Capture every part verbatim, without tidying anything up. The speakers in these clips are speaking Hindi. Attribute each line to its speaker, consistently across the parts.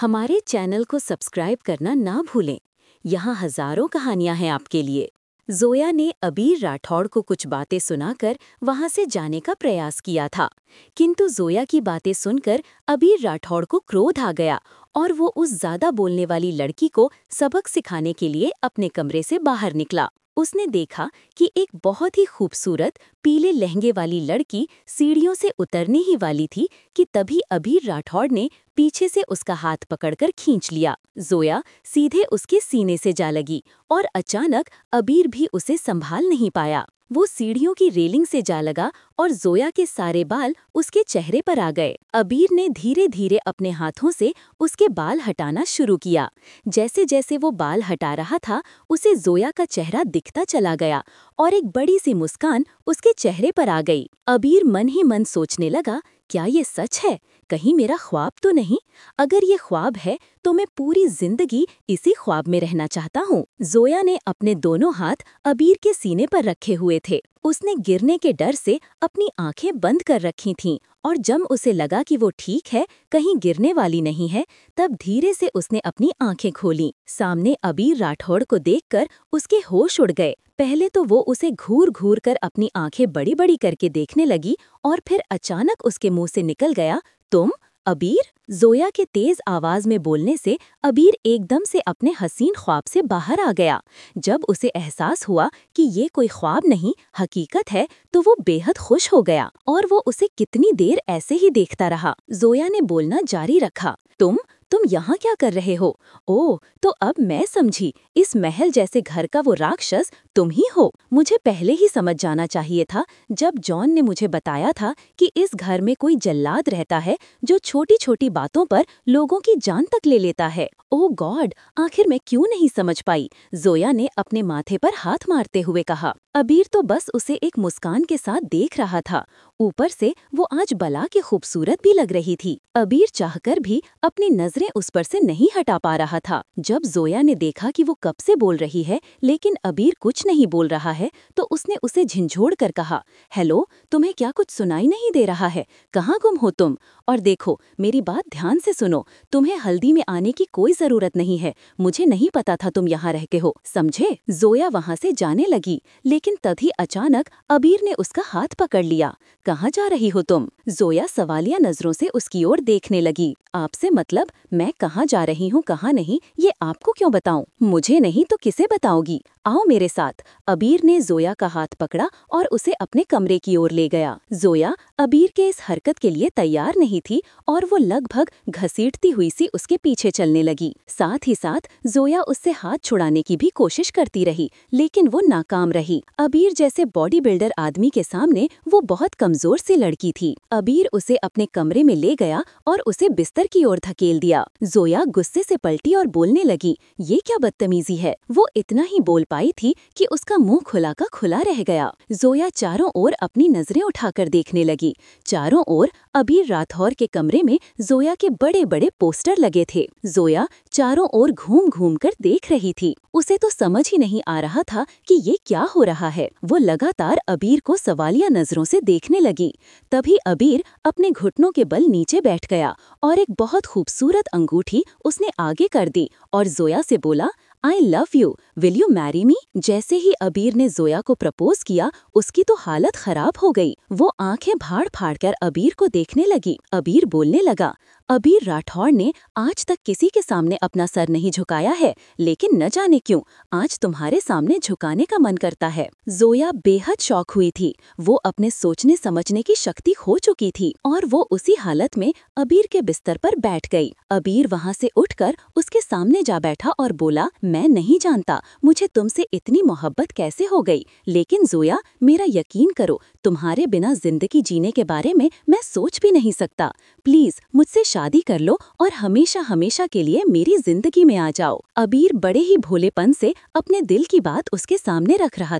Speaker 1: हमारे चैनल को सब्सक्राइब करना ना भूलें। यहाँ हजारों कहानियां हैं आपके लिए। जोया ने अबीर राठौड़ को कुछ बातें सुनाकर वहां से जाने का प्रयास किया था, किंतु जोया की बातें सुनकर अबीर राठौड़ को क्रोध आ गया और वो उस ज्यादा बोलने वाली लड़की को सबक सिखाने के लिए अपने कमरे से बाहर निकला। उसने देखा कि एक बहुत ही खूबसूरत पीले लहंगे वाली लड़की सीढ़ियों से उतरने ही वाली थी कि तभी अबीर राठौड़ ने पीछे से उसका हाथ पकड़कर खींच लिया। जोया सीधे उसके सीने से जा लगी और अचानक अबीर भी उसे संभाल नहीं पाया। वो सीढ़ियों की रेलिंग से जा लगा और जोया के सारे बाल उसके चेहरे पर आ गए। अबीर ने धीरे धीरे अपने हाथों से उसके बाल हटाना शुरू किया। जैसे जैसे वो बाल हटा रहा था, उसे जोया का चेहरा दिखता चला गया और एक बड़ी सी मुस्कान उसके चेहरे पर आ गई। अबीर मन ही मन सोचने लगा, क्या ये सच है? कहीं मेरा ख्वाब तो नहीं? अगर ये ख्वाब है तो मैं पूरी जिंदगी इसी ख्वाब में रहना चाहता हूँ। जोया ने अपने दोनों हाथ अबीर के सीने पर रखे हुए थे। उसने गिरने के डर से अपनी आंखें बंद कर रखी थीं और जब उसे लगा कि वो ठीक है, कहीं गिरने वाली नहीं है, तब धीरे से उसने अपनी आंखें खोलीं। सामने अबीर राठौड़ को देखकर उसके होश उड़ गए। पहले तो वो उसे घूर घूर कर अपनी आंखें बड़ी बड़ी करके देखने लगी और फिर अचानक उसके मुंह से निकल गया, तुम अबीर? जोया के तेज आवाज में बोलने से अबीर एकदम से अपने हसीन ख्वाब से बाहर आ गया। जब उसे एहसास हुआ कि ये कोई ख्वाब नहीं हकीकत है, तो वो बेहद खुश हो गया और वो उसे कितनी देर ऐसे ही देखता रहा। जोया ने बोलना जारी रखा, तुम तुम यहाँ क्या कर रहे हो? ओह, तो अब मैं समझी, इस महल जैसे घर का वो राक्षस तुम ही हो। मुझे पहले ही समझ जाना चाहिए था जब जॉन ने मुझे बताया था कि इस घर में कोई जल्लाद रहता है जो छोटी छोटी बातों पर लोगों की जान तक ले लेता है। ओह गॉड, आखिर मैं क्यों नहीं समझ पाई? जोया ने अपने माथे पर हाथ मारते हुए कहा। अबीर तो बस उसे एक मुस्कान के साथ देख रहा था। ऊपर से वो आज बला के खूबसूरत भी लग रही थी। अबीर चाहकर भी अपनी नजरें उस पर से नहीं हटा पा रहा था। जब जोया ने देखा कि वो कब से बोल रही है लेकिन अबीर कुछ नहीं बोल रहा है, तो उसने उसे झिंझोड़ कर कहा, हेलो, तुम्हें क्या कुछ सुनाई नहीं दे रहा है? कहाँ गुम हो तुम? और देखो, मेरी बात ध्यान से सुनो, तुम्हें हल्दी में आने की कोई जरूरत नहीं है। मुझे नहीं पता था तुम यहाँ रहते हो, समझे? जोया वहाँ से जाने लगी, लेकिन तभी अचानक अबीर ने उसका हाथ पकड़ लिया। कहाँ जा रही हो तुम? जोया सवालिया नजरों से उसकी ओर देखने लगी। आपसे मतलब? मैं कहाँ जा रही हूँ कहाँ नहीं, ये आपको क्यों बताऊं? मुझे नहीं तो किसे बताओगी? आओ मेरे साथ। अबीर ने जोया का हाथ पकड़ा और उसे अपने कमरे की ओर ले गया। जोया अबीर के इस हरकत के लिए तैयार नहीं थी और वो लगभग घसीटती हुई सी उसके पीछे चलने लगी। साथ ही साथ जोया उससे हाथ छुड़ाने की भी कोशिश करती रही, लेकिन वो नाकाम रही। अबीर जैसे बॉडी बिल्डर आदमी के सामने वो बहुत कमजोर सी लड़की थी। अबीर उसे अपने कमरे में ले गया और उसे बिस्तर की ओर धकेल दिया। जोया गुस्से से पलटी और बोलने लगी, ये क्या बदतमीजी है? वो इतना ही बोल पाई थी कि उसका मुंह खुला का खुला रह गया। जोया चारों ओर अपनी नजरें उठाकर देखने लगी। चारों ओर अबीर राठौड़ के कमरे में जोया के बड़े बड़े पोस्टर लगे थे। जोया चारों ओर घूम घूम कर देख रही थी। उसे तो समझ ही नहीं आ रहा था कि ये क्या हो रहा है। वो लगातार अबीर को सवालिया नजरों से देखने लगी। तभी अबीर अपने घुटनों के बल नीचे बैठ गया और एक बहुत खूबसूरत अंगूठी उसने आगे कर दी और जोया से बोला, I love you, will you marry me? जैसे ही अबीर ने जोया को प्रपोज किया, उसकी तो हालत खराब हो गई। वो आंखें फाड़ फाड़ कर अबीर को देखने लगी। अबीर बोलने लगा, अबीर राठौड़ ने आज तक किसी के सामने अपना सर नहीं झुकाया है, लेकिन न जाने क्यों आज तुम्हारे सामने झुकाने का मन करता है। जोया बेहद शॉक हुई थी। वो अपने सोचने समझने की शक्ति खो चुकी थी और वो उसी हालत में अबीर के बिस्तर पर बैठ गई। अबीर वहाँ से उठकर उसके सामने जा बैठा और बोला, मैं नहीं जानता मुझे तुमसे इतनी मोहब्बत कैसे हो गई, लेकिन जोया मेरा यकीन करो, तुम्हारे बिना जिंदगी जीने के बारे में मैं सोच भी नहीं सकता। प्लीज मुझसे शादी कर लो और हमेशा हमेशा के लिए मेरी जिंदगी में आ जाओ। अबीर बड़े ही भोलेपन से अपने दिल की बात उसके सामने रख रहा था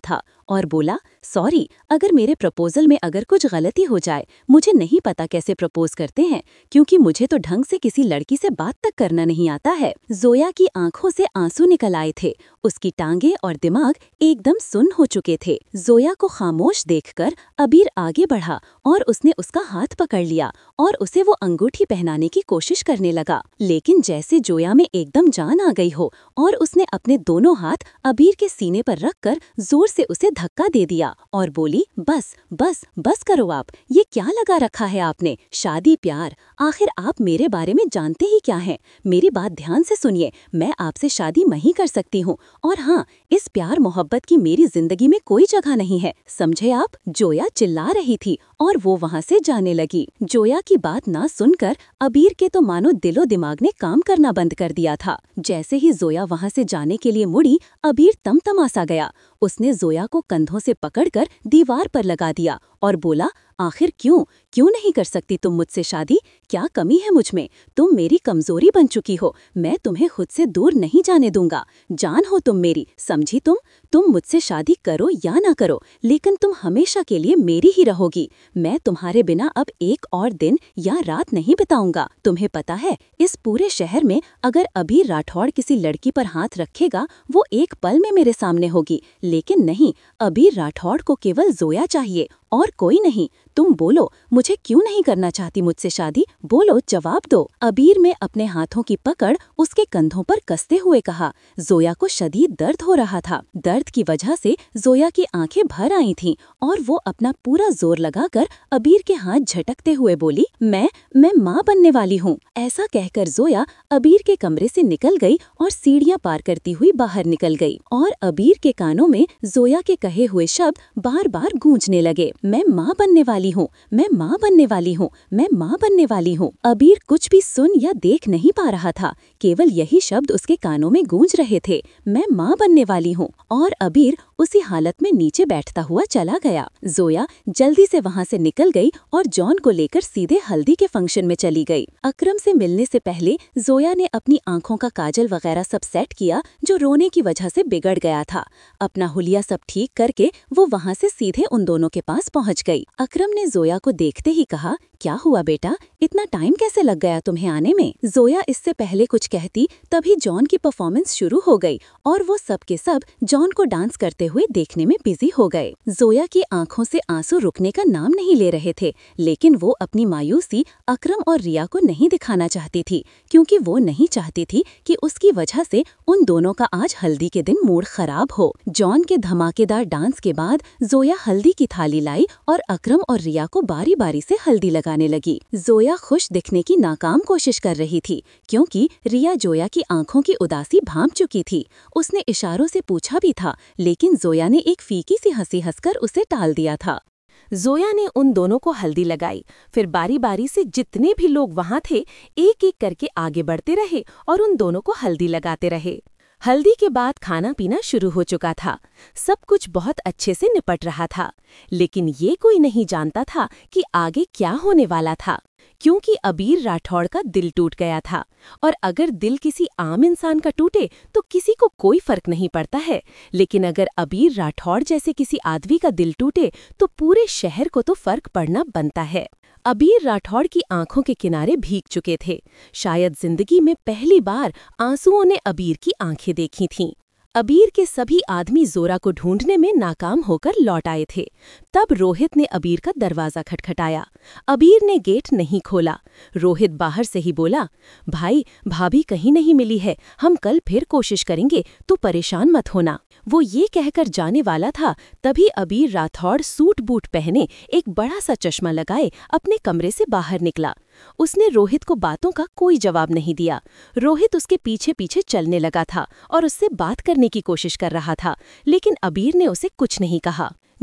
Speaker 1: और बोला, सॉरी, अगर मेरे प्रपोजल में अगर कुछ गलती हो जाए, मुझे नहीं पता कैसे प्रपोज करते हैं, क्योंकि मुझे तो ढंग से किसी लड़की से बात तक करना नहीं आता है। जोया की आंखों से आंसू निकल आए थे। उसकी टांगे और दिमाग एकदम सुन्न हो चुके थे। जोया को खामोश देखकर अबीर आगे बढ़ा और उसने उसका हाथ पकड़ लिया और उसे वो अंगूठी पहनाने की कोशिश करने लगा। लेकिन जैसे जोया में एकदम जान आ गई हो और उसने अपने दोनों हाथ अबीर के सीने पर रखकर जोर से उसे धक्का दे दिया और बोली, बस बस बस करो आप, ये क्या लगा रखा है आपने, शादी प्यार, आखिर आप मेरे बारे में जानते ही क्या हैं? मेरी बात ध्यान से सुनिए, मैं आपसे शादी नहीं कर सकती हूँ और हाँ, इस प्यार मोहब्बत की मेरी जिंदगी में कोई जगह नहीं है, समझे आप? जोया चिल्ला रही थी और वो वहाँ से जाने लगी। जोया की बात ना सुनकर अबीर के तो मानो दिलो दिमाग ने काम करना बंद कर दिया था। जैसे ही जोया वहाँ से जाने के लिए मुड़ी, अबीर तमतमासा गया। उसने जोया को कंधों से पकड़कर दीवार पर लगा दिया और बोला, आखिर क्यों क्यों नहीं कर सकती तुम मुझसे शादी? क्या कमी है मुझ में? तुम मेरी कमजोरी बन चुकी हो, मैं तुम्हें खुद से दूर नहीं जाने दूंगा। जान हो तुम मेरी, समझी तुम? तुम मुझसे शादी करो या ना करो, लेकिन तुम हमेशा के लिए मेरी ही रहोगी। मैं तुम्हारे बिना अब एक और दिन या रात नहीं बिताऊंगा। तुम्हें पता है, इस पूरे शहर में अगर अबीर राठौड़ किसी लड़की पर हाथ रखेगा, वो एक पल में मेरे सामने होगी, लेकिन नहीं, अबीर राठौड़ को केवल जोया चाहिए और कोई नहीं। तुम बोलो, मुझे क्यों नहीं करना चाहती मुझसे शादी? बोलो, जवाब दो। अबीर ने अपने हाथों की पकड़ उसके कंधों पर कसते हुए कहा। जोया को शदीद दर्द हो रहा था। दर्द की वजह से जोया की आंखें भर आई थीं और वो अपना पूरा जोर लगाकर अबीर के हाथ झटकते हुए बोली, मैं मैं माँ बनने वाली हूँ। ऐसा कहकर जोया अबीर के कमरे से निकल गई और सीढ़ियाँ पार करती हुई बाहर निकल गई और अबीर के कानों में जोया के कहे हुए शब्द बार बार गूंजने लगे, मैं माँ बनने वाली हूँ, मैं माँ बनने वाली हूँ, मैं माँ बनने वाली हूँ। अबीर कुछ भी सुन या देख नहीं पा रहा था, केवल यही शब्द उसके कानों में गूंज रहे थे, मैं माँ बनने वाली हूँ। और अबीर उसी हालत में नीचे बैठता हुआ चला गया। जोया जल्दी से वहाँ से निकल गई और जॉन को लेकर सीधे हल्दी के फंक्शन में चली गई। अकरम से मिलने से पहले जोया ने अपनी आंखों का काजल वगैरह सब सेट किया जो रोने की वजह से बिगड़ गया था। अपना हुलिया सब ठीक करके वो वहाँ से सीधे उन दोनों के पास पहुँच गई। अकरम ने जोया को देखते ही कहा, क्या हुआ बेटा, इतना टाइम कैसे लग गया तुम्हें आने में? जोया इससे पहले कुछ कहती तभी जॉन की परफॉर्मेंस शुरू हो गई और वो सब के सब जॉन को डांस करते हुए देखने में बिजी हो गए। जोया की आंखों से आंसू रुकने का नाम नहीं ले रहे थे, लेकिन वो अपनी मायूसी अकरम और रिया को नहीं दिखाना चाहती थी, क्योंकि वो नहीं चाहती थी कि उसकी वजह से उन दोनों का आज हल्दी के दिन मूड खराब हो। जॉन के धमाकेदार डांस के बाद जोया हल्दी की थाली लाई और अकरम और रिया को बारी बारी से हल्दी लगाने लगी। जोया खुश दिखने की नाकाम कोशिश कर रही थी, क्योंकि रिया जोया की आंखों की उदासी भांप चुकी थी। उसने इशारों से पूछा भी था, लेकिन जोया ने एक फीकी सी हंसी हंसकर उसे टाल दिया था। जोया ने उन दोनों को हल्दी लगाई, फिर बारी बारी से जितने भी लोग वहां थे एक एक करके आगे बढ़ते रहे और उन दोनों को हल्दी लगाते रहे। हल्दी के बाद खाना पीना शुरू हो चुका था। सब कुछ बहुत अच्छे से निपट रहा था, लेकिन ये कोई नहीं जानता था कि आगे क्या होने वाला था, क्योंकि अबीर राठौड़ का दिल टूट गया था। और अगर दिल किसी आम इंसान का टूटे तो किसी को कोई फर्क नहीं पड़ता है, लेकिन अगर अबीर राठौड़ जैसे किसी आदमी का दिल टूटे तो पूरे शहर को तो फर्क पड़ना बनता है। अबीर राठौड़ की आंखों के किनारे भीग चुके थे। शायद जिंदगी में पहली बार आंसुओं ने अबीर की आंखें देखी थीं। अबीर के सभी आदमी जोरा को ढूंढने में नाकाम होकर लौट आए थे। तब रोहित ने अबीर का दरवाजा खटखटाया। अबीर ने गेट नहीं खोला। रोहित बाहर से ही बोला, भाई भाभी कहीं नहीं मिली है, हम कल फिर कोशिश करेंगे, तू परेशान मत होना। वो ये कहकर जाने वाला था, तभी अबीर राठौड़ सूट बूट पहने एक बड़ा सा चश्मा लगाए अपने कमरे से बाहर निकला। उसने रोहित को बातों का कोई जवाब नहीं दिया। रोहित उसके पीछे पीछे चलने लगा था और उससे बात करने की कोशिश कर रहा था, लेकिन अबीर ने उसे कुछ नहीं कहा।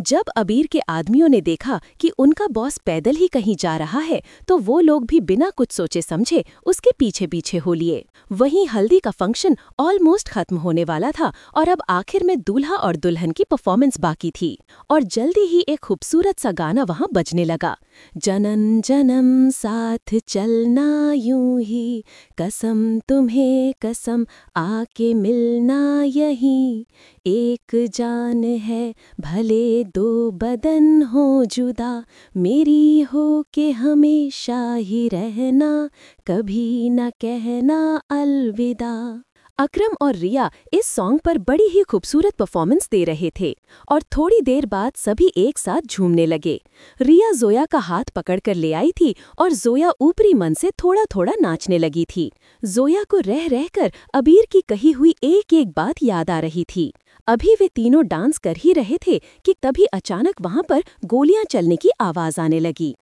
Speaker 2: जब अबीर के आदमियों ने देखा कि उनका बॉस पैदल ही कहीं जा रहा है, तो वो लोग भी बिना कुछ सोचे समझे उसके पीछे पीछे हो लिए। वहीं हल्दी का फंक्शन ऑलमोस्ट खत्म होने वाला था और अब आखिर में दूल्हा और दुल्हन की परफॉर्मेंस बाकी थी। और जल्दी ही एक खूबसूरत सा गाना वहां बजने लगा। जनन जन्म साथ चलना यूं ही, कसम तुम्हें कसम आके मिलना यहीं, एक जान है भले दो बदन हो जुदा, मेरी हो के हमेशा ही रहना, कभी न कहना अलविदा। अकरम और रिया इस सॉन्ग पर बड़ी ही खूबसूरत परफॉर्मेंस दे रहे थे और थोड़ी देर बाद सभी एक साथ झूमने लगे। रिया जोया का हाथ पकड़कर ले आई थी और जोया ऊपरी मन से थोड़ा थोड़ा नाचने लगी थी। जोया को रह रहकर अबीर की कही हुई एक एक बात याद आ रही थी। अभी वे तीनों डांस कर ही रहे थे कि तभी अचानक वहां पर गोलियां चलने की आवाज आने लगी।